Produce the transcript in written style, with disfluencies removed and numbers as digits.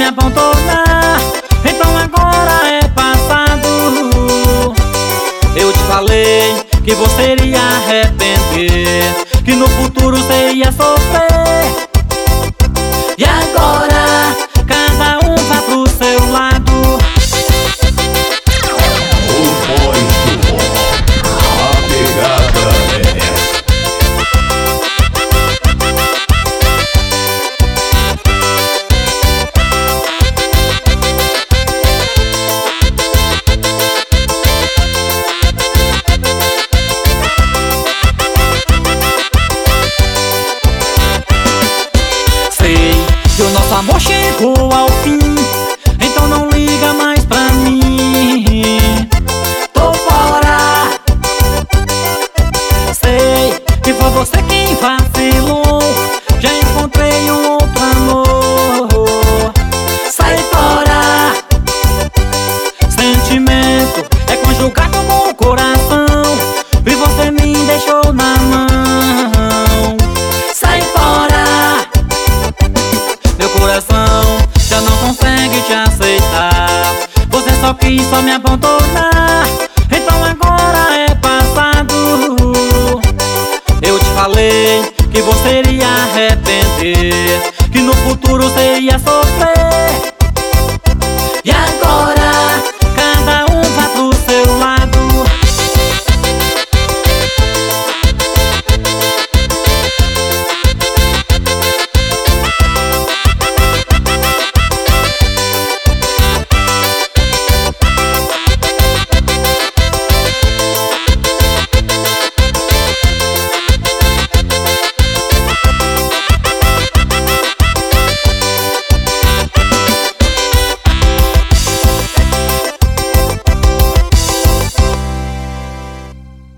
me abandonar, então agora é passado. Eu te falei que você iria arrepender, que no futuro você ia sofrer. E agora cada um vai pro seu lado. Os boys do rock, a pegada é essa. Que o nosso amor chegou ao fim, então não liga mais pra mim. Tô fora. Sei que foi você quem vacilou, já encontrei um outro amor. Sai fora. Sentimento é conjugar como o coração, e você me deixou na mão. Sai fora. Meu coração já não consegue te aceitar, você só quis só me abandonar, então agora é passado. Eu te falei que você iria arrepender, que no futuro você ia sofrer.